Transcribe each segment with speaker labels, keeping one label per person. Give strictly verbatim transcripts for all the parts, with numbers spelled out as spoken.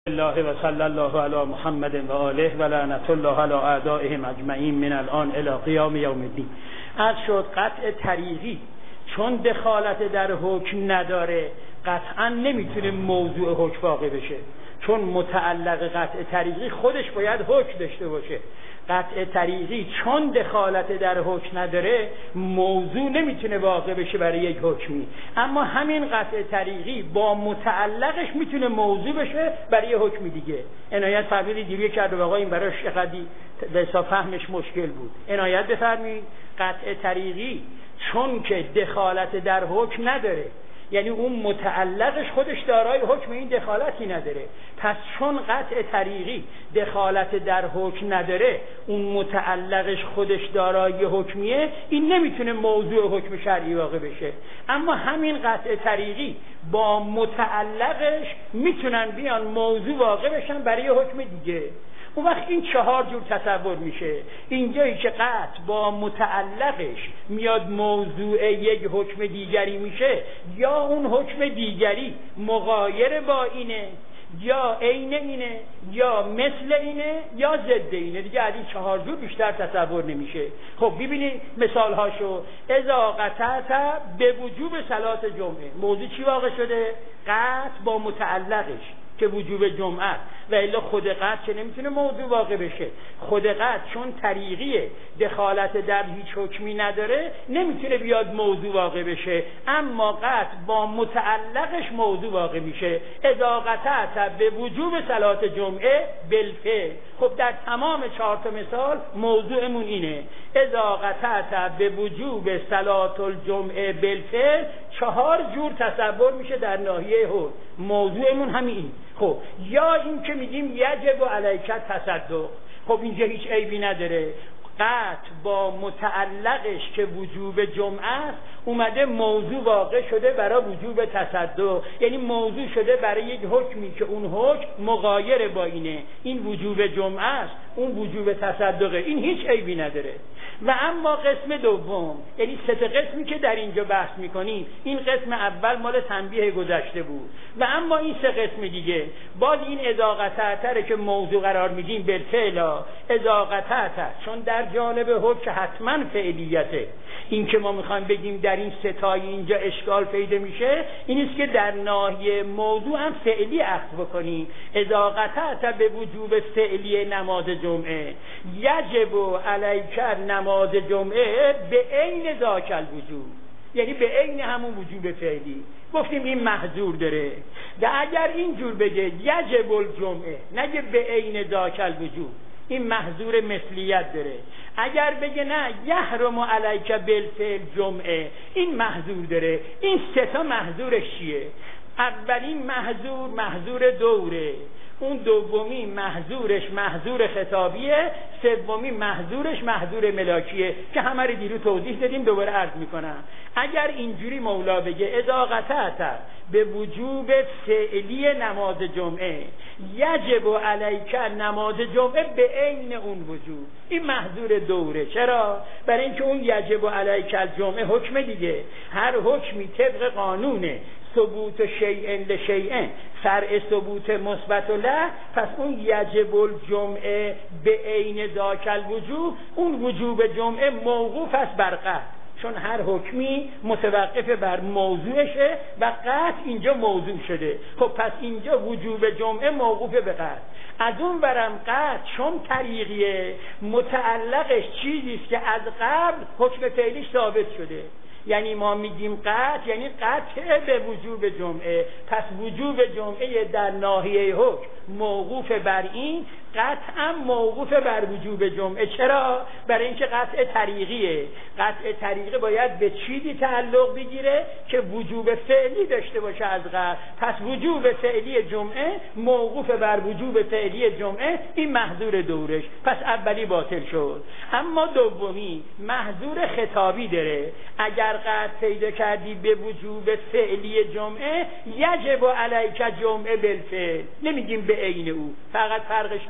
Speaker 1: الله و صلی الله علی محمد و آله و لعنت الله علی اعدائهم اجمعین من الان الی قیام یوم الدین. عرض شد قطع طریقی چون دخالت در حکم نداره قطعا نمیتونه موضوع حکم واقع بشه، چون متعلق قطع طریقی خودش باید حکم داشته باشه. قطع طریقی چون دخالت در حکم نداره موضوع نمیتونه واقع بشه برای یک حکمی، اما همین قطع طریقی با متعلقش میتونه موضوع بشه برای حکمی دیگه. عنایت فرمودید دیروز کرد و آقا این براش چقدر به حساب فهمش مشکل بود. عنایت بفرمایید قطع طریقی چون که دخالت در حکم نداره، یعنی اون متعلقش خودش دارای حکم این دخالتی نداره، پس چون قطع طریقی دخالت در حکم نداره اون متعلقش خودش دارای حکمیه، این نمیتونه موضوع حکم شرعی واقع بشه. اما همین قطع طریقی با متعلقش میتونن بیان موضوع واقع بشن برای حکم دیگه. اون وقت این چهار جور تصور میشه. اینجایی که قطع با متعلقش میاد موضوع یک حکم دیگری میشه، یا اون حکم دیگری مغایر با اینه، یا عین اینه، یا مثل اینه، یا ضد اینه دیگه. از این چهار جور بیشتر تصور نمیشه. خب ببینید مثال هاشو. اذا قطعت به وجوب صلات جمعه، موضوع چی واقع شده؟ قطع با متعلقش که وجوب جمعه، و الا خود قطع که نمیتونه موضوع واقع بشه. خود قطع چون طریقیه دخالت در هیچ حکمی نداره نمیتونه بیاد موضوع واقع بشه، اما قطع با متعلقش موضوع واقع میشه. اذا قطعت به وجوب صلات جمعه بالفعل. خب در تمام چهار تا مثال موضوعمون اینه. اذا قطعت به وجوب صلات الجمعه بالفعل چهار جور تصور میشه در ناحیه حکم. موضوعمون همین. خب یا این که میگیم یجب علیک تصدق، خب اینجا هیچ عیبی نداره. قطع با متعلقش که وجوب جمعه است اومده موضوع واقع شده برای وجوب تصدق، یعنی موضوع شده برای یک حکمی که اون حکم مغایر با اینه. این وجوب جمعه است، اون وجوب تصدقه. این هیچ عیبی نداره. و اما قسم دوم، یعنی سه تا قسمی که در اینجا بحث میکنیم، این قسم اول مال تنبیه گذشته بود، و اما این سه قسم دیگه باز این اذا قطعت که موضوع قرار میدیم بالفعل. اذا قطعت چون در جانب حکم حتما فعلیته. این که ما میخوایم بگیم در این ستای اینجا اشکال پیدا میشه این است که در ناحیه موضوع هم فعلی اخذ بکنیم. اذا قطعت به وجوب فعلی نماز جمعه یجب علیک نماز جمعه به عین ذاک الوجوب، یعنی به عین همون وجوب فعلی. گفتیم این محظور داره. و اگر اینجور بگه یجب الجمعه نگه به عین ذاک الوجوب، این محظور مثلیت داره. اگر بگه نه یحرم علیک بالفعل جمعه، این محظور داره. این سه تا محظورش چیه؟ اولین محظور محظور دوره، اون دومی محظورش محظور خطابیه، سومی محظورش محظور ملاکیه که همه رو دیرو توضیح دادیم، دوباره عرض میکنم. اگر اینجوری مولا بگه اذا قطعت به وجوب فعلی نماز جمعه یجب علیک نماز جمعه به عین اون وجوب، این محظور دوره. چرا؟ برای اینکه اون یجب علیک الجمعه حکم دیگه. هر حکمی طبق قانونه ثبوت شیئن لشیئن فرع ثبوت مثبت له، پس اون یجب الجمعه به عین ذاک الوجوب، اون وجوب جمعه موقوف است بر قطع، چون هر حکمی متوقف بر موضوعشه و قطع اینجا موضوع شده. خب پس اینجا وجوب جمعه موقوف به قطع. از اون برم قطع چون طریقیه متعلقش چیزیست که از قبل حکم فعلیش ثابت شده. یعنی ما میگیم قطع یعنی قطع به وجوب جمعه، پس وجوب جمعه در ناحیه حکم موقوف بر این، قطعا موقوف بر وجوب جمعه. چرا؟ برای اینکه قطع طریقیه. قطع طریقی باید به چیزی تعلق بگیره که وجوب فعلی داشته باشه از قبل، پس وجوب فعلی جمعه موقوف بر وجوب فعلی جمعه، این محظور دورش، پس اولی باطل شد. اما دومی محظور خطابی داره. اگر قطع پیدا کردی به وجوب فعلی جمعه یجب علیک جمعه بالفعل، نمیگیم به عین او، فقط فرقش هم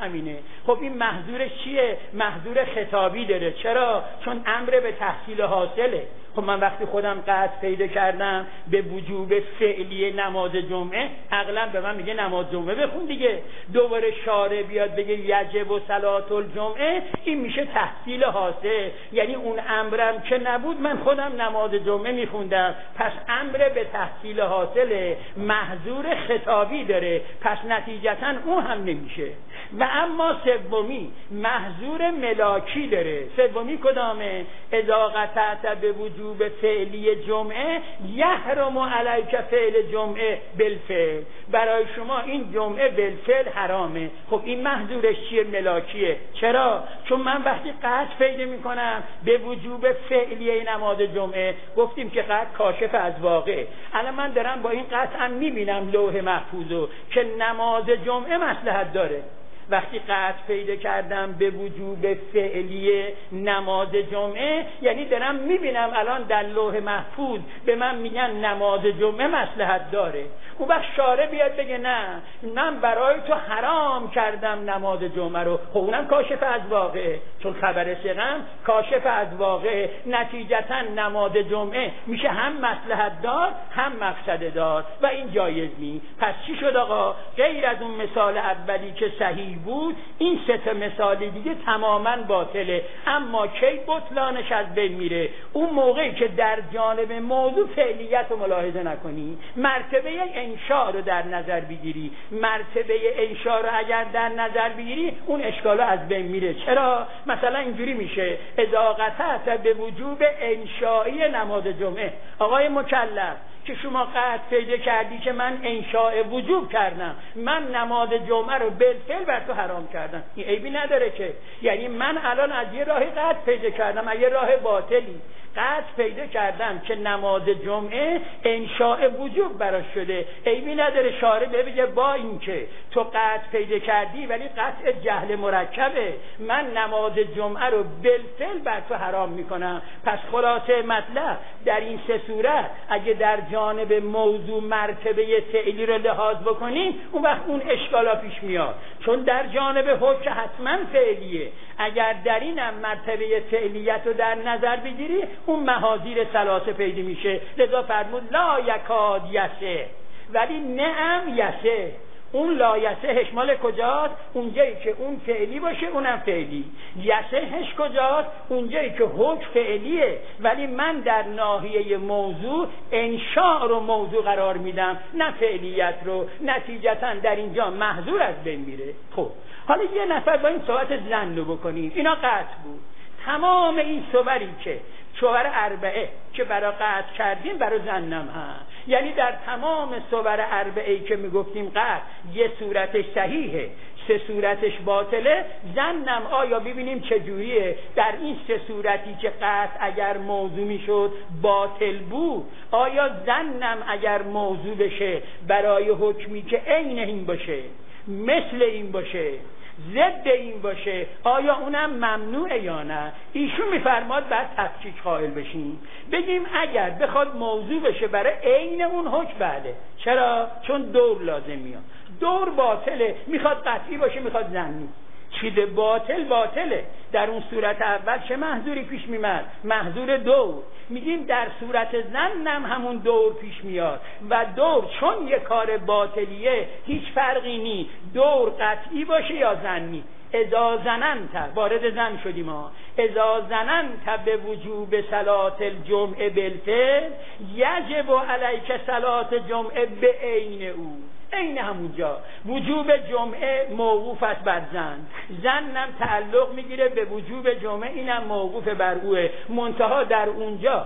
Speaker 1: همینه. خب این محظورش چیه؟ محظور خطابی داره. چرا؟ چون امر به تحصیل حاصله. خب من وقتی خودم قطع پیدا کردم به وجوب فعلی نماز جمعه، عقلا به من میگه نماز جمعه بخون دیگه. دوباره شارع بیاد بگه یجب و صلات الجمعه، این میشه تحصیل حاصل. یعنی اون امرم که نبود من خودم نماز جمعه میخوندم، پس امر به تحصیل حاصل محظور خطابی داره، پس نتیجتا اون هم نمیشه. و اما سومی محظور ملاکی داره. سومی کدامه؟ اذا قطعت به وجوب فعلی جمعه یحرم علیک فعل جمعه بالفعل، برای شما این جمعه بالفعل حرامه. خب این محظورش چیه؟ ملاکیه. چرا؟ چون من وقتی قطع پیدا میکنم به وجوب فعلی نماز جمعه، گفتیم که قطع کاشف از واقع، الان من دارم با این قطع هم میبینم لوح محفوظو که نماز جمعه مصلحت داره. وقتی قطع پیدا کردم به وجوب فعلی نماز جمعه، یعنی دارم میبینم الان در لوح محفوظ به من میگن نماز جمعه مصلحت داره. اون وقت شارع بیاد بگه نه من برای تو حرام کردم نماز جمعه رو، خب اونم کاشف از واقعه، چون خبر ثقم کاشف از واقعه. نتیجتا نماز جمعه میشه هم مصلحت دار هم مقصد دار و این جایز نی. پس چی شد آقا؟ غیر از اون مثال اولی که صحیح بود، این سه تا مثال دیگه تماما باطله. اما کی بطلانش از بین میره؟ اون موقعی که در جانب موضوع فعلیت رو ملاحظه نکنی، مرتبه انشاء رو در نظر بگیری. مرتبه انشاء رو اگر در نظر بگیری اون اشکال از بین میره. چرا؟ مثلا اینجوری میشه اذا قطعت به وجوب انشائی نماز جمعه. آقای مکلف که شما قطع پیدا کردی که من انشاء وجوب کردم، من نماز جمعه رو بالفعل بر تو حرام کردم، این عیبی نداره که. یعنی من الان از یه راه قطع پیدا کردم، از یه راه باطلی قطع پیدا کردم که نماز جمعه انشاء وجوب براش شده، عیبی نداره شارع بگه با این که تو قطع پیدا کردی ولی قطع جهل مرکبه، من نماز جمعه رو بالفعل بر تو حرام میکنم. پس خلاصه مطلب در این سه صورت اگه در جانب موضوع مرتبه فعلی رو لحاظ بکنیم، اون وقت اون اشکالا پیش میاد، چون در جانب حکم حتما فعلیه. اگر در اینم مرتبه فعلیت رو در نظر بگیری اون محاذیر ثلاثه پیدا میشه. لذا فرمود لا یکاد یسه، ولی نعم یسه. اون لایسهش مال کجاست؟ اونجایی که اون فعلی باشه اونم فعلی. یسهش کجاست؟ اونجایی که حکم فعلیه ولی من در ناحیه موضوع انشاء رو موضوع قرار میدم نه فعلیت رو، نتیجتا در اینجا محظور از بین میره. خب حالا یه نفر با این صحبت زن رو بکنیم. اینا قطع بود. تمام این صوری که صور اربعه که برای قطع کردیم برای زنم هست، یعنی در تمام صور اربعه‌ای که میگفتیم قطع یه صورتش صحیحه سه صورتش باطله، زنم آیا ببینیم چجوریه؟ در این سه صورتی که قطع اگر موضوع میشد باطل بود، آیا زنم اگر موضوع بشه برای حکمی که عین این باشه، مثل این باشه، ضد این باشه، آیا اونم ممنوعه یا نه؟ ایشون میفرماد بعد تفکیک قائل بشیم، بگیم اگر بخواد موضوع بشه برای عین اون حکم بله. چرا؟ چون دور لازم میاد. دور باطله، میخواد قطعی باشه میخواد ظنی. چیز باطل باطله. در اون صورت اول چه محظوری پیش میمد؟ محظور دور. میگیم در صورت زنم همون دور پیش میاد و دور چون یه کار باطلیه هیچ فرقی نی دور قطعی باشه یا ظنی. اذا زننت، وارد زن شدیم ما، اذا زننت به وجوب صلات الجمعه بالفعل یجب علیک صلات جمعه به عین او. عین همونجا وجوب جمعه موقوف است بر زن، زنم تعلق میگیره به وجوب جمعه، اینم موقوف بر اوه. منتها در اونجا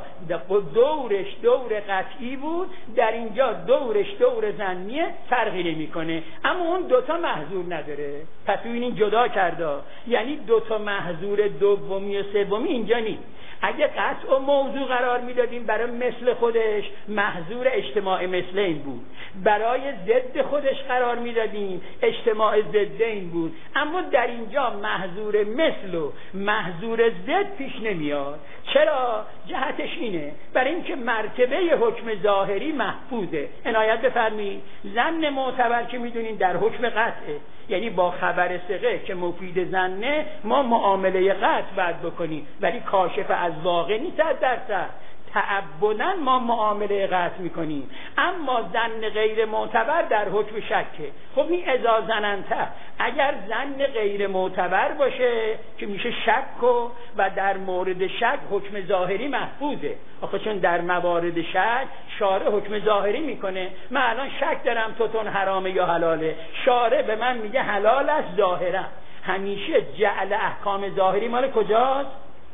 Speaker 1: دورش دور قطعی بود، در اینجا دورش دور زنیه، فرقی نمیکنه. اما اون دوتا محظور نداره. پس ببینین جدا کرده، یعنی دوتا محظور دومی و سومی اینجا نیست. اگه قطع و موضوع قرار میدادیم برای مثل خودش محظور اجتماع مثل این بود، برای ضد خودش قرار میدادیم اجتماع ضد این بود. اما در اینجا محظور مثل و محظور ضد پیش نمیاد. چرا؟ جهتش اینه برای اینکه مرتبه حکم ظاهری محفوظه. عنایت بفرمایید، ظن معتبر که میدونین در حکم قطعه، یعنی با خبر ثقه که مفید ظنه ما معامله قطع باید بکنیم، ولی کاشف از واقع نیست صد درصد. تعبداً ما معامله قطع میکنیم، اما ظن غیر معتبر در حکم شکه. خب این اذا ظننت، اگر ظن غیر معتبر باشه که میشه شک و و در مورد شک حکم ظاهری محفوظه. آخه چون در موارد شک شارع حکم ظاهری میکنه. من الان شک دارم توتون حرامه یا حلاله، شارع به من میگه حلال است ظاهرا. همیشه جعل احکام ظاهری مال کجاست؟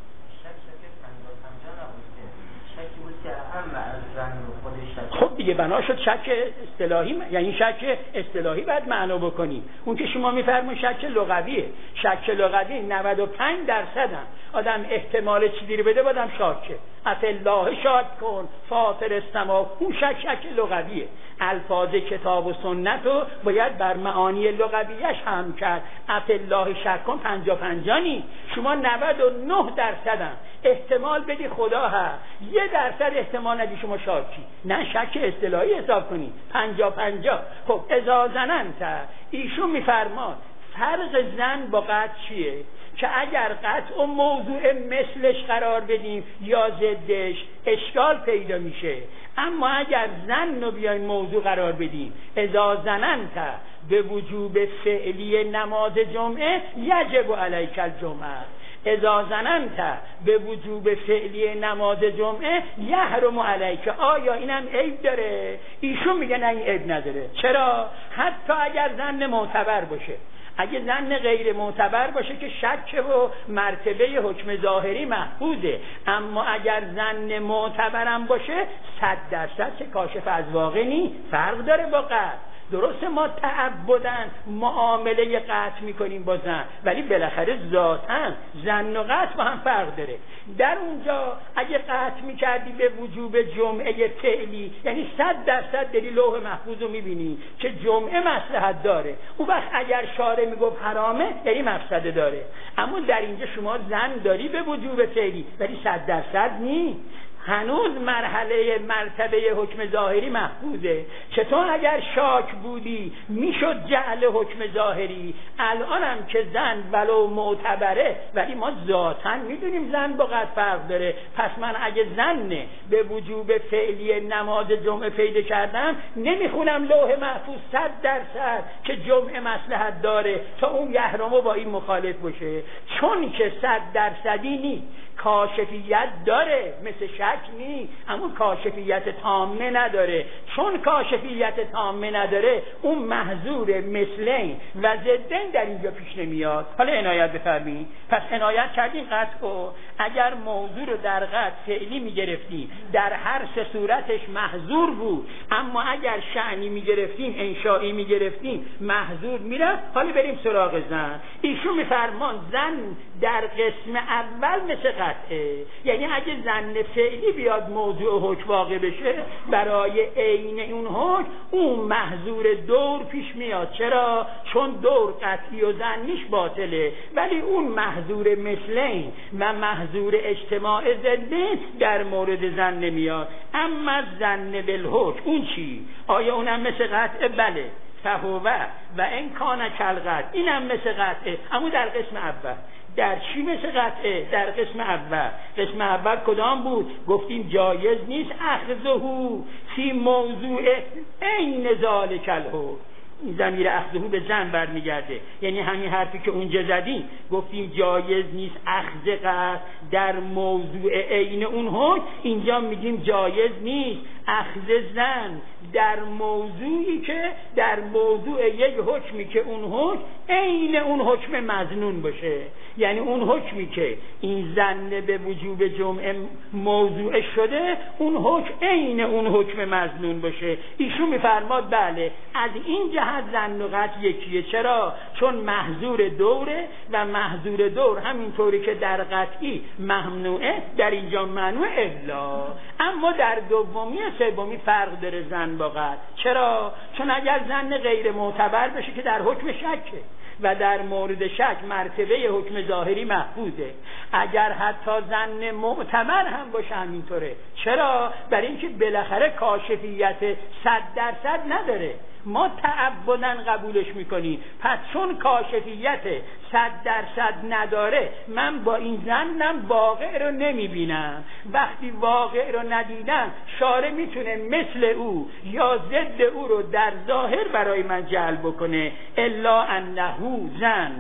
Speaker 1: خب دیگه بنا شد شک اصطلاحی، یعنی شک اصطلاحی باید معنا بکنیم. اون که شما میفرمون شک لغویه، شک لغوی نود و پنج درصد هم آدم احتمال چیزی رو بده بادم شاکه. اف الله شاک کن فاطر السما، اون شک شک لغویه. الفاظ کتاب و سنت رو باید بر معانی لغویش هم کرد. اف الله شک کن پنجا پنجانی، شما نود و نه درصد هم احتمال بدی خدا هست، یه درصد احتمال ندی شما شاکی، نه شک اصطلاحی حساب کنی پنجا پنجا. خب اذا ظننت، ایشون میفرماد فرق زن با قطع چیه؟ که اگر قطع و موضوع مثلش قرار بدیم یا ضدش اشکال پیدا میشه، اما اگر زن رو بیایم موضوع قرار بدیم اذا ظننت به وجوب فعلی نماز جمعه یجب علیک الجمعه، اذا ظننت به وجوب فعلی نماز جمعه یحرم علیک. آیا اینم عیب داره؟ ایشون میگه نه این عیب نداره. چرا؟ حتی اگر ظن معتبر باشه. اگه ظن غیر معتبر باشه که شک و مرتبه حکم ظاهری محفوظه، اما اگر ظن معتبرم باشه صد درصد که کاشف از واقع نی، فرق داره با قطع. درسته ما تعبداً معامله قطع میکنیم با زن، ولی بالاخره ذاتاً زن و قطع با هم فرق داره. در اونجا اگه قطع میکردی به وجوب جمعه فعلی، یعنی صد درصد داری لوح محفوظ رو میبینی که جمعه مصلحت داره، اون وقت اگر شارع میگفت حرامه یعنی مفسده داره. اما در اینجا شما زن داری به وجوب فعلی ولی صد درصد نی، هنوز مرحله مرتبه حکم ظاهری محفوظه. چطور اگر شاک بودی میشد جعل حکم ظاهری؟ الانم که زن ولو معتبره ولی ما ذاتاً میدونیم زن با قطع فرق داره. پس من اگه زن به وجوب فعلی نماز جمعه پیدا کردم نمیخونم لوح محفوظ صد درصد که جمعه مصلحت داره تا اون یحرمو با این مخالف باشه، چون که صد درصدی نی، کاشفیت داره مثل شک نی، اما کاشفیت تامه نداره. چون کاشفیت تامه نداره اون محظور مثلین و ضدین در اینجا پیش نمیاد. حالا عنایت بفرمایید. پس عنایت کردیم قطع و اگر موضوع رو در قطع فعلی میگرفتیم در هر سه صورتش محظور بود، اما اگر شأنی میگرفتیم انشائی میگرفتیم محظور میرفت. حالا بریم سراغ زن. ایشون میفرمان زن در قسم اول مثل قطعه، یعنی اگه زن فعلی بیاد موضوع حکم واقع بشه برای عین اون حکم اون محظور دور پیش میاد. چرا؟ چون دور قطعی و زنیش باطله، ولی اون محظور مثلین و محظور اجتماع ضدین در مورد زن نمیاد. اما زن بالحکم اون چی؟ آیا اونم مثل قطعه؟ بله، فهوه و این کان کلقطع، اینم مثل قطعه، اما در قسم اول. در چی مثل قطعه؟ در قسم اول. قسم اول کدام بود؟ گفتیم جایز نیست اخذهو فی موضوع عین ذالک الحکم. این ضمیر اخذهو به زن برمیگرده، یعنی همین حرفی که اونجا زدیم، گفتیم جایز نیست اخذ قطع در موضوع عین اون حکم، اینجا میگیم جایز نیست اخذ زن در موضوعی که در موضوع یک حکمی که اون حکم عین اون حکم مظنون باشه. یعنی اون حکمی که این زن به وجوب جمعه موضوع شده اون حکم عین اون حکم مظنون باشه. ایشون میفرماد بله، از این جهت زن و قطع یکیه. چرا؟ چون محظور دوره و محظور دور همینطوری که در قطعی ممنوعه در اینجا ممنوع الا. اما در دومی سومی فرق داره زن با قطع. چرا؟ چون اگر زن غیر معتبر بشه که در حکم شکه و در مورد شک مرتبه حکم ظاهری محفوظه. اگر حتی زن معتبر هم باشه همینطوره. چرا؟ برای اینکه بالاخره کاشفیت صد درصد نداره. ما تعبداً قبولش میکنیم. پس چون کاشفیت صد درصد نداره، من با این زنم واقع رو نمیبینم. وقتی واقع رو ندیدم، شارع میتونه مثل او یا ضد او رو در ظاهر برای من جلب بکنه. الا انه زن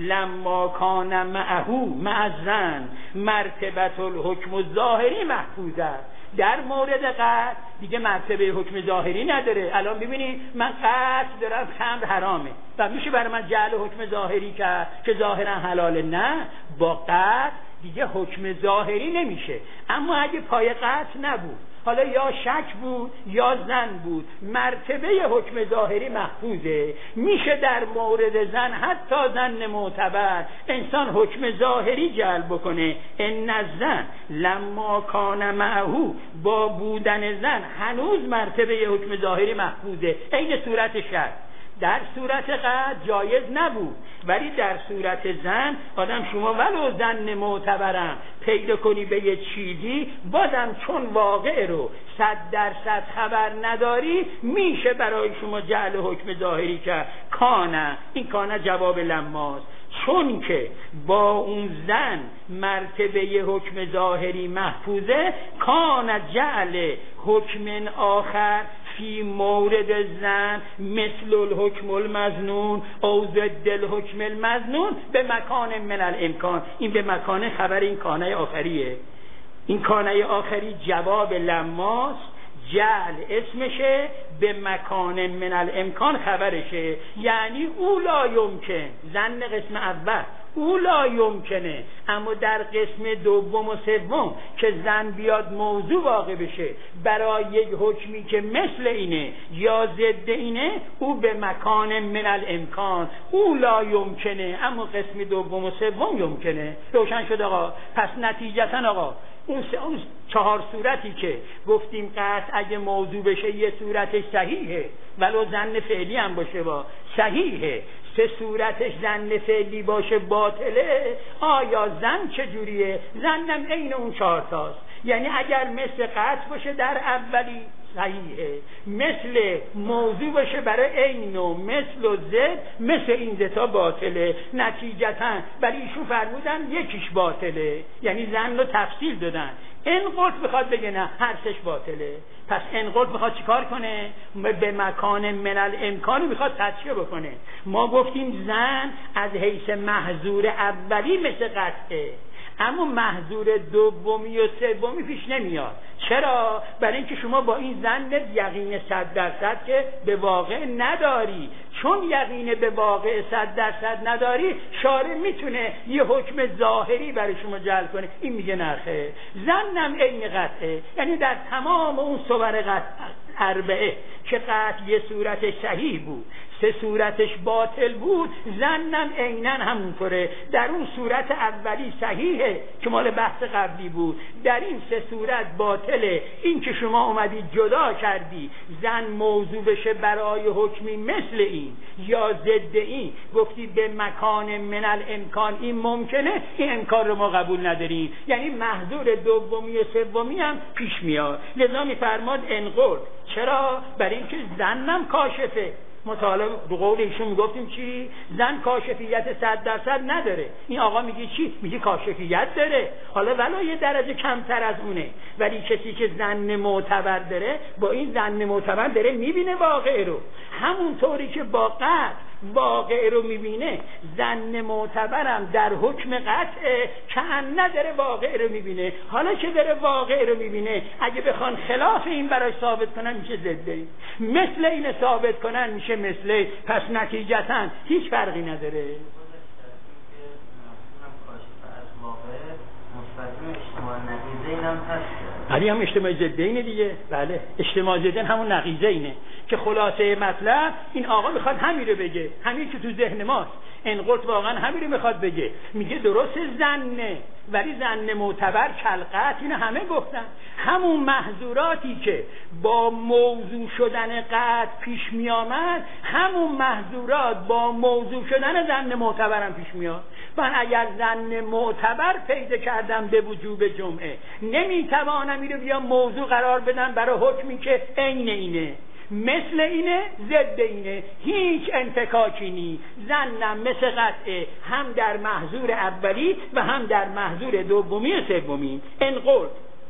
Speaker 1: لما کان معه مع زن مرتبه الحکم الظاهری محفوظه. در مورد قتل دیگه مرتبه حکم ظاهری نداره. الان ببینید من قتل دارم، خمر حرامه و میشه برای من جعل حکم ظاهری کرد که ظاهرا حلاله؟ نه، با قتل دیگه حکم ظاهری نمیشه. اما اگه پای قتل نبود، حالا یا شک بود یا زن بود، مرتبه حکم ظاهری محفوظه. میشه در مورد زن، حتی زن معتبر، انسان حکم ظاهری جلب بکنه. ان الزن لما کان معه، با بودن زن هنوز مرتبه حکم ظاهری محفوظه. عین صورت شک. در صورت قتل جایز نبود، ولی در صورت زن آدم شما ولو زن معتبرم پیدا کنی به یه چیزی، بازم چون واقع رو صد درصد خبر نداری، میشه برای شما جعل حکم ظاهری کرد. کانه، این کانه جواب لماست. چون که با اون زن مرتبه حکم ظاهری محفوظه، کان جعل حکم آخر فی مورد زن مثل الحکم المظنون او ضد الحکم المظنون به مکان من الامکان. این به مکان خبر این کانه آخریه. این کانه آخری جواب لماست، جعل اسمشه، به مکان من الامکان خبرشه. یعنی او لا یمکن، زن قسم اول او لا یمکنه، اما در قسم دوم و سوم که زن بیاد موضوع واقع بشه برای یک حکمی که مثل اینه یا ضد اینه، او به مکان من الامکان، او لا یمکنه، اما قسم دوم و سوم یمکنه. روشن شد آقا؟ پس نتیجتا آقا اون, اون چهار صورتی که گفتیم قطع اگه موضوع بشه یه صورتش صحیحه، ولو زن فعلی هم باشه با صحیحه. سه صورتش زن فعلی باشه باطله. آیا زن چجوریه؟ زنم عین اون چهار تاست. یعنی اگر مثل قطع باشه در اولی صحیحه، مثل موضوع باشه برای عین و مثل و زد، مثل این زتا باطله. نتیجتا برای ایشون فرمودن یکیش باطله، یعنی زن رو تفصیل دادن. انقلت بخواد بگه نه هر سش باطله. پس انقلت بخواد چیکار کنه؟ به مکان من الامکان میخواد تشریح بکنه. ما گفتیم زن از حیث محظور اولی مثل قطعه، اما محظور دومی و سومی پیش نمیاد. چرا؟ برای اینکه شما با این زن یقین صد درصد که به واقع نداری. چون یقین به واقع صد درصد نداری، شارع میتونه یه حکم ظاهری برای شما جلب کنه. این میگه نخه، زنم عین قطعه. یعنی در تمام اون صور قطع اربعه که قطع یه صورتش صحیح بود، سه صورتش باطل بود، زنم عیناً همونطوره. در اون صورت اولی صحیحه که مال بحث قبلی بود، در این سه صورت باطله. این که شما اومدی جدا کردی زن موضوع بشه برای حکمی مثل این یا ضد این، گفتی به مکان من الامکان این ممکنه، این امکان رو ما قبول نداریم. یعنی محظور دومی و سومی هم پیش میاد. لذا میفرماد انقل. چرا؟ برای اینکه زنم کاشفه. مطالعه به قول ایشون میگفتیم چی؟ زن کاشفیت صد درصد نداره. این آقا میگه چی؟ میگه کاشفیت داره، حالا ولو یه درجه کمتر از اونه. ولی کسی که زن معتبر داره، با این زن معتبر داره میبینه واقع رو، همونطوری که با قطع واقع رو میبینه. زن معتبرم در حکم قطع که نداره واقع رو میبینه. حالا که داره واقع رو میبینه، اگه بخوان خلاف این برای ثابت کنن میشه ضده، مثل این ثابت کنن میشه مثل. پس نتیجتا هیچ فرقی نداره. علی هم اجتماع ضد اینه دیگه. بله، اجتماع ضد همون نقیضه اینه که خلاصه مطلب این آقا میخواد همین رو بگه، همین که تو ذهن ماست. انقلت واقعا همین رو میخواد بگه. میگه درست زنه، ولی زن معتبر کلقت. این همه گفتن همون محظوراتی که با موضوع شدن قطع پیش می آمد، همون محظورات با موضوع شدن زن معتبر هم پیش میاد. من اگر زن معتبر پیدا کردم به وجوب جمعه، نمیتوانم اینو بیام موضوع قرار بدم برای حکمی که عین اینه. مثل اینه ضد اینه، هیچ انفکاکی نی. زنم مثل قطعه هم در محظور اولی و هم در محظور دومی و سومی. انقل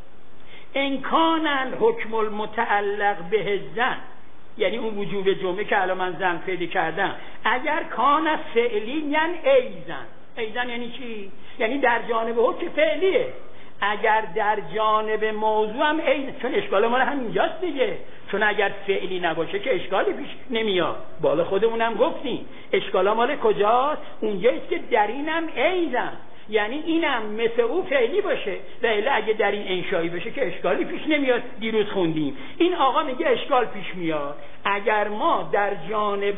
Speaker 1: ان کان الحکم المتعلق به زن، یعنی اون وجوب جمعه که الان من زن پیدا کردم، اگر کان فعلی یعنی ایزن. ایزن یعنی چی؟ یعنی در جانب حکم فعلیه. اگر در جانب موضوع هم ایزن، چون اشکال ما همینجاست دیگه، چون اگر فعلی نباشه که اشکالی پیش نمیاد. بالا خودمونم گفتیم اشکال مال کجاست؟ اونجاییست که در اینم ایزن، یعنی اینم مثل او فعلی باشه و الا اگه در این انشایی باشه که اشکالی پیش نمیاد. دیروز خوندیم این آقا میگه اشکال پیش میاد اگر ما در جانب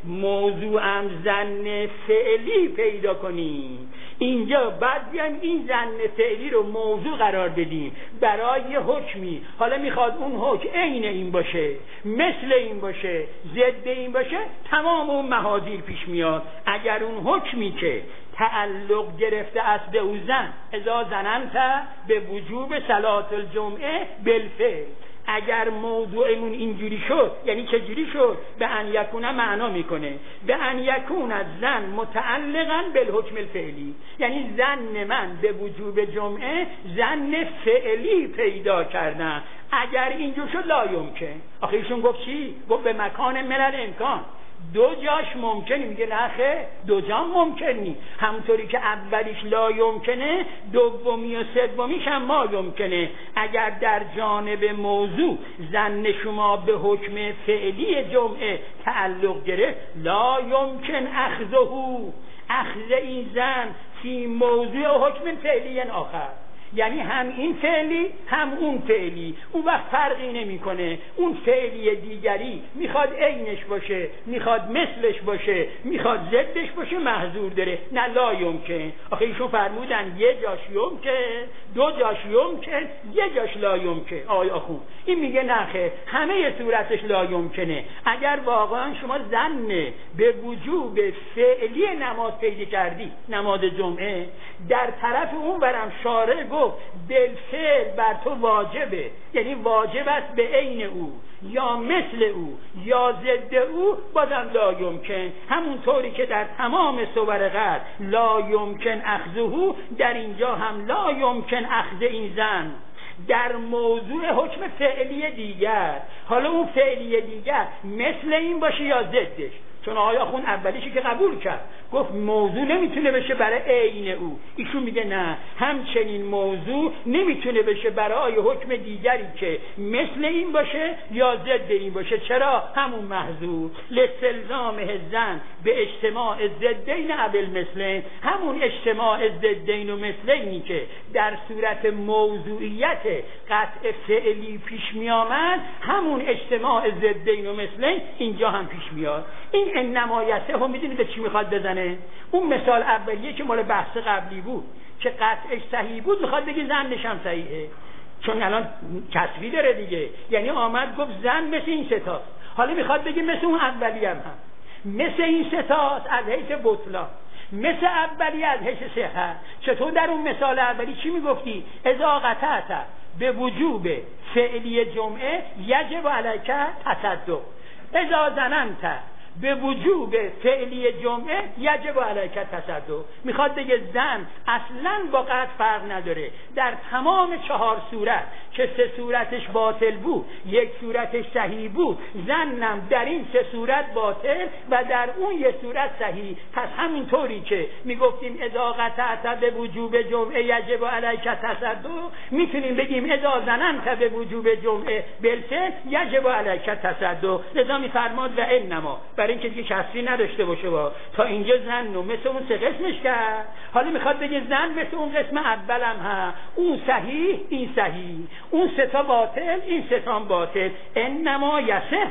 Speaker 1: موضوعم زن فعلی پیدا کنیم، اینجا بعد بیایم این زن فعلی رو موضوع قرار بدیم برای حکمی. حالا میخواد اون حکم عین این باشه، مثل این باشه، ضد این باشه، تمام اون محاذیر پیش میاد. اگر اون حکمی که تعلق گرفته است به او زن، اذا زننت به وجوب صلات الجمعه بالفعل، اگر موضوعمون اینجوری شد، یعنی چجوری شد؟ به ان یکونه معنا میکنه به ان یکون زن متعلقا بالحکم الفعلی، یعنی زن من به وجوب جمعه زن فعلی پیدا کردن. اگر اینجور شد لا یمکن. آخه ایشون گفت چی؟ گفت به مکان من الامکان، دو جاش ممکنی. میگه نخه دو جا ممکنی، همونطوری که اولیش لا یمکنه دومی و سومیش هم ما یمکنه. اگر در جانب موضوع زن شما به حکم فعلی جمعه تعلق گرفت، لا یمکن اخذه، اخذ این زن فی موضوع حکم فعلی آخر، یعنی هم این فعلی هم اون فعلی، اون وقت فرقی نمیکنه. اون فعلی دیگری میخواد عینش باشه، میخواد مثلش باشه، میخواد ضدش باشه، محظور داره. نه لا یمکن. آخه ایشون فرمودن یه جاش یمکن، دو جاش یمکن، یه جاش لا یمکن. آقای آخوند این میگه نخه همه صورتش لا یمکنه. اگر واقعا شما زن به وجوب فعلی نماز پیدا کردی، نماز جمعه، در طرف اون برم شارع گفت بالفعل بر تو واجبه، یعنی واجب است به عین او یا مثل او یا ضد او، بازم لا یمکن. همونطوری که در تمام صور قد لا یمکن اخذه، در اینجا هم لا یمکن اخذ این زن در موضوع حکم فعلی دیگر. حالا اون فعلی دیگر مثل این باشه یا ضدش، چون آقای آخوند اولیشی که قبول کرد گفت موضوع نمیتونه بشه برای عین او، ایشون میگه نه، همچنین موضوع نمیتونه بشه برای حکم دیگری که مثل این باشه یا ضد این باشه. چرا؟ همون محظور لستلزام زن به اجتماع ضدین ابل مثلین، همون اجتماع ضدین و مثلینی که در صورت موضوعیت قطع فعلی پیش میامد، همون اجتماع ضدین و مثلین اینجا هم پیش میاد. این انما یسه هم میدونید به چی میخواد بزنه؟ اون مثال اولیه که مال بحث قبلی بود که قطعش صحیح بود، میخواد بگه زنش هم صحیحه، چون الان کسری داره دیگه. یعنی آمد گفت زن مثل این ستاست، حالا میخواد بگه مثل اون اولی هم هم مثل این ستاست از حیث بطلان، مثل اولی از حیث صحت. چطور در اون مثال اولی چی میگفتی؟ اذا قطعت به وجوب فعلی جمعه یجب علیک تصدق، اذا زننت به وجوب فعلی جمعه یجب علیک تصدق. میخواد بگه زن اصلا با قطع فرق نداره، در تمام چهار صورت که سه صورتش باطل بود یک صورتش صحیح بود، زنم در این سه صورت باطل و در اون یه صورت صحیح. پس همینطوری که میگفتیم اذا قطعت به وجوب جمعه یجب علیک تصدق، میتونیم بگیم اذا زننت به وجوب جمعه بالفعل یجب علیک تصدق. لذا میفرماد و انما، برای اینکه دیگه کسری نداشته باشه با تا اینجا زن رو مثل اون سه قسمش کرد، حالا میخواد بگه زن مثل اون قسم اولم ها، اون صحیح این صحیح، اون سه تا باطل این سه تا باطل. انما یصح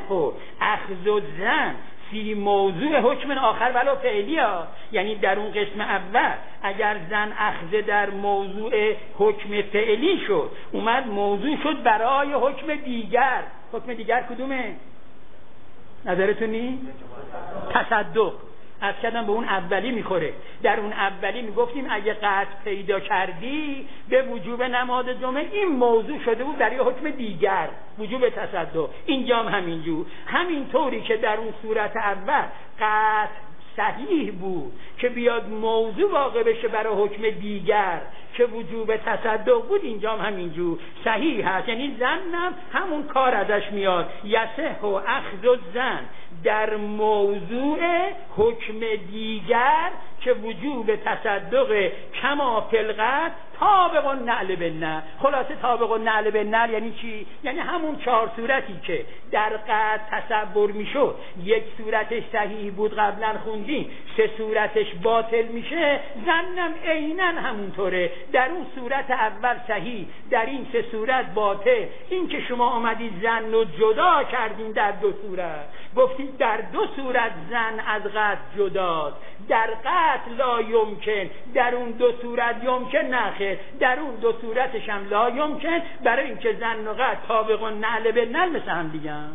Speaker 1: اخذ الزن فی موضوع حکم آخر ولو فعلی ها، یعنی در اون قسم اول اگر زن اخذ در موضوع حکم فعلی شد، اومد موضوع شد برای حکم دیگر. حکم دیگر کدومه؟ نظرتون نی؟ تصدق. از کردم به اون اولی میخوره. در اون اولی میگفتیم اگه قطع پیدا کردی به وجوب نماز جمعه، این موضوع شده بود برای حکم دیگر وجوب تصدق. اینجا هم همینجور، همین طوری که در اون صورت اول قطع صحیح بود که بیاد موضوع واقع بشه برای حکم دیگر که وجوب تصدق بود، اینجا هم همینجور صحیح هست. یعنی زنم همون کار ازش میاد، یصح و اخذ الزن در موضوع حکم دیگر که وجوب تصدق کما فی القطع طابق النعل بالنعل. خلاصه طابق النعل بالنعل یعنی چی؟ یعنی همون چهار صورتی که در قطع تصور میشد، یک صورتش صحیح بود قبلا خوندیم، سه صورتش باطل میشه، زنم عیناً همونطوره. در اون صورت اول صحیح، در این سه صورت باطل. این که شما آمدید زن رو جدا کردین در دو صورت، گفتید در دو صورت زن از قطع جداست، در قطع لا یمکن، در اون دو صورت یمکن نخیر، در اون دو صورتش هم لا یمکن، برای اینکه زن و قطع طابق النعل بالنعل مثل هم دیگه.
Speaker 2: فقط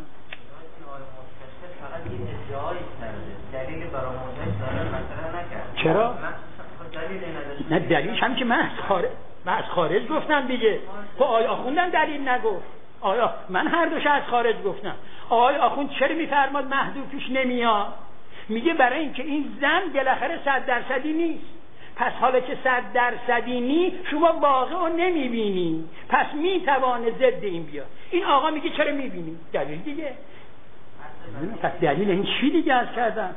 Speaker 2: این ادعایی کرده، دلیل برای موضوع داره مثلا نکرد.
Speaker 1: چرا؟
Speaker 2: دلیل نداشت.
Speaker 1: نه دلیلش هم که من از خارج من از خارج گفتم دیگه. خب آیا آخوندم دلیل نگفت؟ آیا من هر دوش از خارج گفتم؟ آیا آخوند چرا میفرماد محذوف توش نمیاد؟ میگه برای اینکه این زن بالاخره صد درصدی نیست. پس حالا که صد درصدی نیست، شما واقع رو نمیبینی، پس میتوانه ضد این بیاد. این آقا میگه چرا میبینی؟ دلیل دیگه. پس دلیل این چی دیگه از کردم؟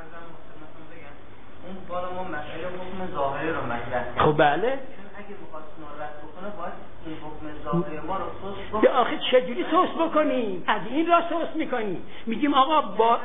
Speaker 2: اون بالا ما مسئله حکم ظاهری رو مطرح کرد.
Speaker 1: خب بله.
Speaker 2: چون اگه می‌خواست نورد بکنه باید این حکم ظاهری ما رو سوس بکنه.
Speaker 1: به آخه چجوری سوس بکنیم؟ از این را سوس میکنیم. میگیم آقا با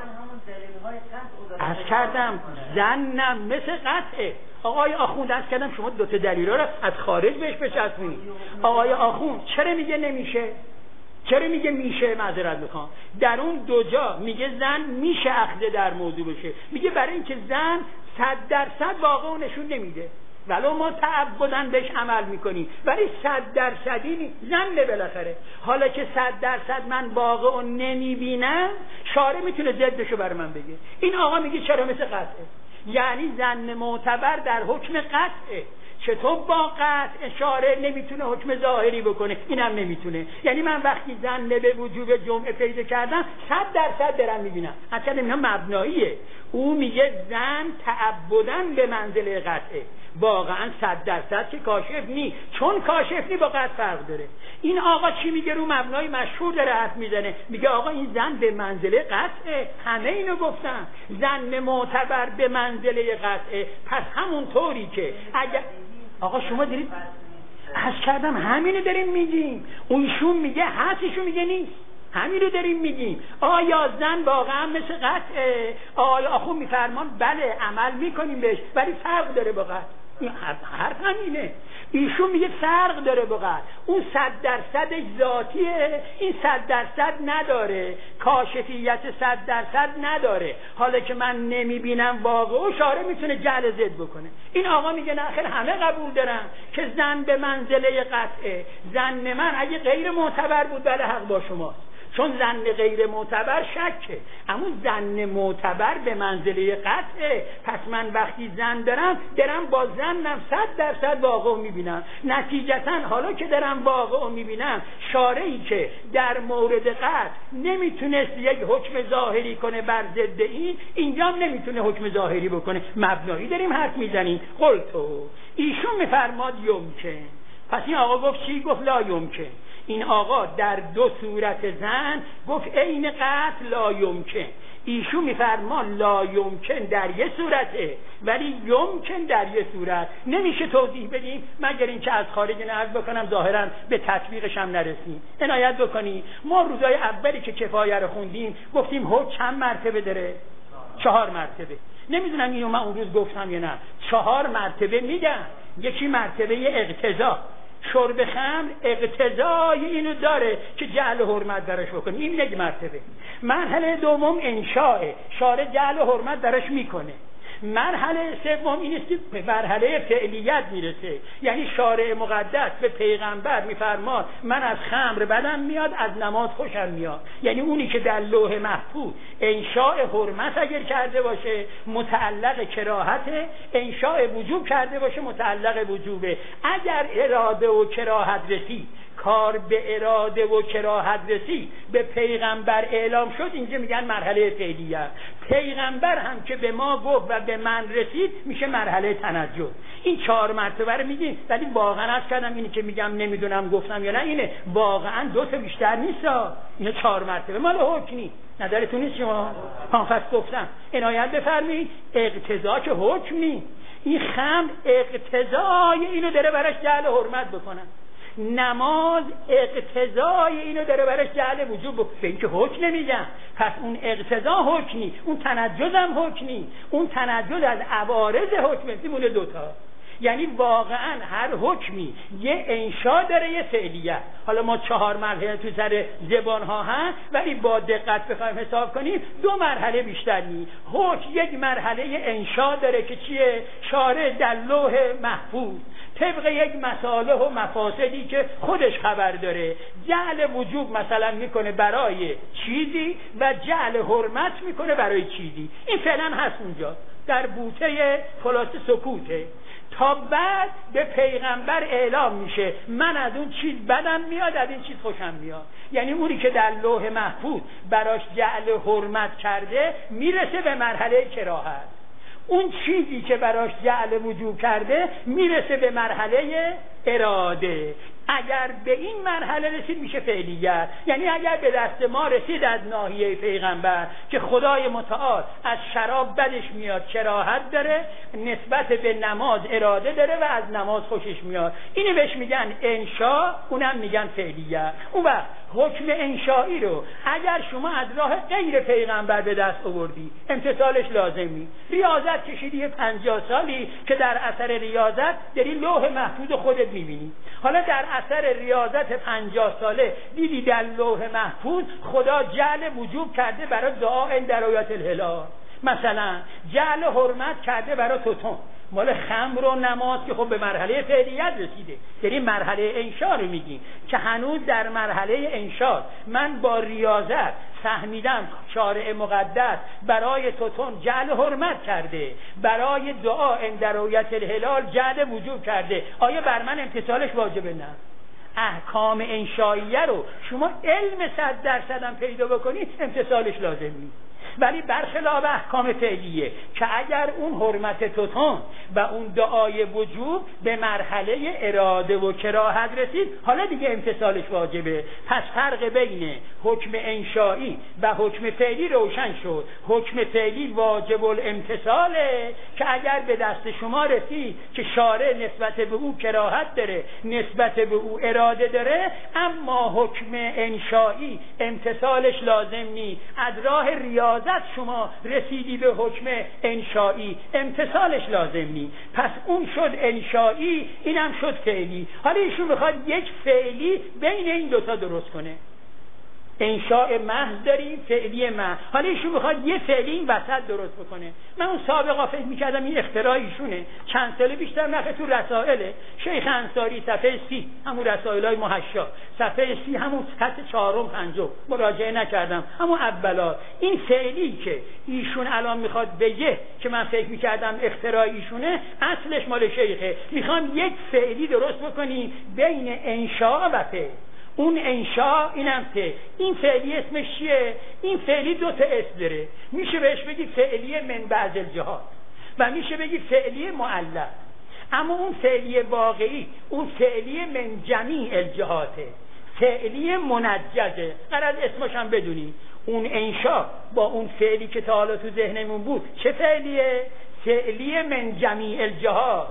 Speaker 1: از کردم زنم مثل قطعه. آقای آخوند از کردم شما دوتا دلیل رو از خارج بهش بچسبونید. آقای آخوند چرا میگه نمیشه؟ چرا میگه میشه؟ معذرت میخوام. در اون دو جا میگه زن میشه اخذ در موضوع بشه، میگه برای اینکه زن صد درصد واقع نشون نمیده، ولو ما تعبداً بهش عمل میکنیم، ولی صد درصدی نیست. زن بالاخره حالا که صد درصد من واقع نمیبینم، شارع میتونه ضدشو بر من بگه. این آقا میگه چرا مثل قطعه، یعنی زن معتبر در حکم قطعه. چطور با قطع شارع نمیتونه حکم ظاهری بکنه؟ اینم نمیتونه. یعنی من وقتی زن به وجوب جمعه پیدا کردم صد درصد دارم میبینم. اصلا اینا مبناییه. او میگه زن تعبداً به منزله قطعه، واقعا صد درصد که کاشف نی، چون کاشف نی با قطع فرق داره. این آقا چی میگه؟ رو مبنای مشهور داره حرف میزنه، میگه آقا این زن به منزله قطعه. همه اینو گفتن، زن معتبر به منزله قطعه. پس همون طوری که اگر آقا شما دیدید عرض کردم همینو داریم میگیم، اونشون میگه هست، ایشون میگه نیست. همین رو داریم میگیم. آیا زن واقعا مثل قطعه؟ آیا آخو میفرمان بله عمل میکنیم بهش، ولی فرق داره با قطع. این حرف همینه. ایشون میگه فرق داره با قطع. اون صد درصدش ذاتیه، این صد درصد نداره، کاشفیت صد درصد نداره. حالا که من نمیبینم واقع و شارع میتونه جعل ضد بکنه. این آقا میگه نه خیر، همه قبول دارن که زن به منزله قطعه. زن من اگه غیر معتبر بود بله حق با شماست، چون زن غیر معتبر شکه، اما زن معتبر به منزله قطعه. پس من وقتی زن دارم دارم با زنم صد درصد واقع میبینم. نتیجتا حالا که دارم واقع میبینم، شارعی که در مورد قطع نمیتونست یک حکم ظاهری کنه بر ضد این، اینجا هم نمیتونه حکم ظاهری بکنه. مبنایی داریم حرف میزنیم. قلتو ایشون میفرماد یمکن. پس این آقا گفت چی؟ گفت لا یمکن. این آقا در دو صورت زن گفت عین قطع لا یمکن. ایشون میفرمان لا یمکن در یه صورته، ولی یمکن در یه صورت. نمیشه توضیح بدیم مگر اینکه از خارج نقل بکنم، ظاهرا به تطبیقش هم نرسیم. عنایت بکنی. ما روزای اولی که کفایه رو خوندیم گفتیم حکم چند مرتبه داره؟ چهار مرتبه. نمیدونم اینو من اون روز گفتم یا نه. چهار مرتبه میگن. یکی مرتبه اقتضا، شرب خمر اقتضای اینو داره که جعل حرمت درش بکنه، این یک مرتبه. مرحله دوم انشاء، شارع جعل حرمت درش میکنه. مرحله سوم این است که به مرحله فعلیت میرسه، یعنی شارع مقدس به پیغمبر میفرماد من از خمر بدم میاد، از نماز خوشم میاد. یعنی اونی که در لوح محفوظ انشاء حرمت اگر کرده باشه متعلق کراهته، انشاء وجوب کرده باشه متعلق وجوبه. اگر اراده و کراهت رسید، کار به اراده و کراهت رسید، به پیغمبر اعلام شد، اینجا میگن مرحله فعلیه. پیغمبر هم که به ما گفت و به من رسید میشه مرحله تنجد. این چهار مرتبه رو میگیم، ولی واقعا از کردم اینی که میگم نمیدونم گفتم یا نه، اینه واقعا دو تا بیشتر نیست. اینه چهار مرتبه مال حکم نیست. نظرتون نیست شما؟ پس گفتم عنایت بفرمایید، اقتضا که حکم نیست. این خمر اقتضای اینو داره براش جعل حرمت بکنن، نماز اقتضای اینو داره براش جعل وجوب بکنن، به این که حکم نمیگن. پس اون اقتضا حکمی، اون تنجد هم حکمی. اون تنجد از عوارض حکمی مونه دوتا. یعنی واقعا هر حکمی یه انشا داره یه فعلیت. حالا ما چهار مرحله تو سر زبان ها هست، ولی با دقت بخوایم حساب کنیم دو مرحله بیشتر نیست. حکم یک مرحله انشا داره که چیه؟ شارع در لوح محفوظ طبق یک مصالح و مفاسدی که خودش خبر داره جعل وجوب مثلا میکنه برای چیزی و جعل حرمت میکنه برای چیزی. این فعلا هست اونجا در بوته خلاصه سکوته، تا بعد به پیغمبر اعلام میشه من از اون چیز بدم میاد، از این چیز خوشم میاد. یعنی اونی که در لوح محفوظ براش جعل حرمت کرده میرسه به مرحله کراهت، اون چیزی که براش جعل وجوب کرده میرسه به مرحله اراده. اگر به این مرحله رسید میشه فعلیت. یعنی اگر به دست ما رسید از ناحیه پیغمبر که خدای متعال از شراب بدش میاد، کراهت داره، نسبت به نماز اراده داره و از نماز خوشش میاد، اینو بهش میگن انشا، اونم میگن فعلیت. اون وقت حکم انشایی رو اگر شما از راه غیر پیغمبر به دست آوردی امتثالش لازمی. ریاضت کشیدی پنجاه سالی که در اثر ریاضت داری لوح محفوظ خودت میبینی. حالا در اثر ریاضت پنجاه ساله دیدی در لوح محفوظ خدا جعل وجوب کرده برای دعا در آیات الهلال، مثلا جعل حرمت کرده برای توتون، مال خمر و نماز که خب به مرحله فعلیت رسیده. داریم مرحله انشا رو میگیم که هنوز در مرحله انشا من با ریاضت فهمیدم شارع مقدس برای توتون جعل حرمت کرده، برای دعا در آیات الهلال جعل وجوب کرده، آیا بر من امتثالش واجبه؟ نه. احکام انشائیه رو شما علم صد درصد هم پیدا بکنید امتثالش لازم نیست. ولی برخلاف احکام فعلیه که اگر اون حرمت توتون و اون دعای وجوب به مرحله اراده و کراهت رسید حالا دیگه امتثالش واجبه. پس فرق بین حکم انشایی و حکم فعلی روشن شد. حکم فعلی واجب الامتثاله که اگر به دست شما رسید که شارع نسبت به او کراهت داره، نسبت به او اراده داره، اما حکم انشایی امتثالش لازم نیست. از راه ریاضت شما رسیدی به حکم انشایی، امتثالش لازم نیست. پس اون شد انشایی، اینم شد فعلی. حالا ایشون میخواد یک فعلی بین این دوتا درست کنه. انشاء محض داریم، فعلی محض. حالا ایشون میخواد یه فعلی این وسط درست بکنه. من اون سابقا فکر میکردم این اختراع ایشونه، چند ساله بیشتر نخه تو رسائله شیخ انصاری صفحه سی، همون رسائلای محشا صفحه سی، همون خط چهارم پنجم مراجعه نکردم، همون اولا. این فعلی که ایشون الان میخواد بگه که من فکر میکردم اختراع ایشونه، اصلش مال شیخه. میخوام یک فعلی درست بکنی بین انشاء و فعل. اون انشاء اینم فعل. این فعلی اسمش چیه؟ این فعلی دو تا اسم داره. میشه بهش بگی فعلی من بعض الجهات و میشه بگی فعلی معلق. اما اون فعلی واقعی، اون فعلی من جمیع الجهاته، فعلی منجزه. قرار اسمش هم بدونی. اون انشاء با اون فعلی که تا حالا تو ذهنمون بود چه فعلیه؟ فعلی من جمیع الجهات،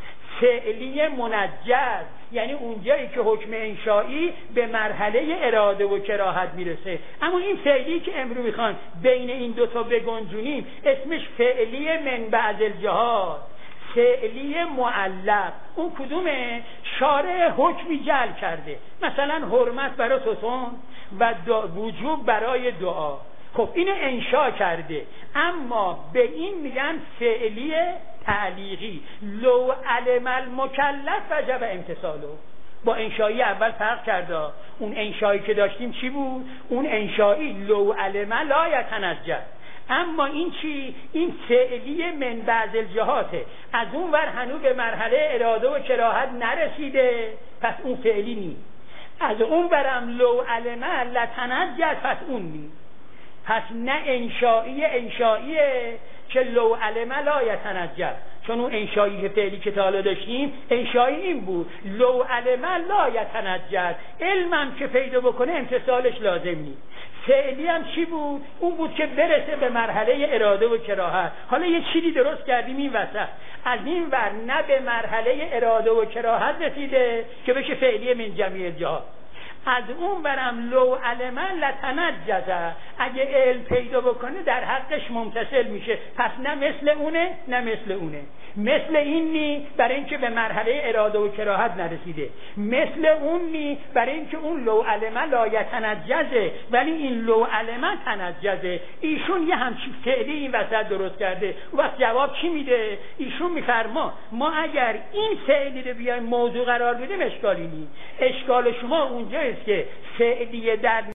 Speaker 1: فعلی منجز، یعنی اونجایی که حکم انشایی به مرحله اراده و کراهت میرسه. اما این فعلی که امروز میخوان بین این دوتا بگنجونیم اسمش فعلی من بعض الجهات، فعلی معلق. اون کدومه؟ شارع حکمی جعل کرده، مثلا حرمت برای توتون و وجوب برای دعا. خب اینو انشا کرده، اما به این میگن فعلی تعلیقی. لو علم المکلف وجب امتثاله. با انشایی اول فرق کرده. اون انشایی که داشتیم چی بود؟ اون انشایی لو علم لا یتنجس. اما این چی؟ این فعلی من بعض الجهاته. از اون ور هنوز به مرحله اراده و کراهت نرسیده، پس اون فعلی نیست. از اون برم لو علم لتنجس، پس اون نیست. پس نه انشایی انشاییه که لو علم لا یتنجس، چون اون انشایی که فعلی که تا حالا داشتیم انشایی این بود لو علم لا یتنجس، علمم که پیدا بکنه امتثالش لازم نیست. فعلی هم چی بود؟ اون بود که برسه به مرحله اراده و کراهت. حالا یه چیزی درست کردیم این وسط، از این ور نه به مرحله اراده و کراهت رسیده که بشه فعلی من جمیع الجهات، از اون برم لو علم لتنجس، اگه علم پیدا بکنه در حقش ممتثل میشه. پس نه مثل اونه نه مثل اونه. مثل این نی برای اینکه به مرحله اراده و کراهت نرسیده، مثل اون نی برای اینکه اون لو علم لا یتنجسه، ولی این لو علم تنجسه. ایشون یه همچین فعلی این وسط درست کرده. وقت جواب چی میده؟ ایشون میفرما ما اگر این فعلی رو بیایم موضوع قرار بدیم اشکالی نیست. اشکال شما اونجاست که فعلی در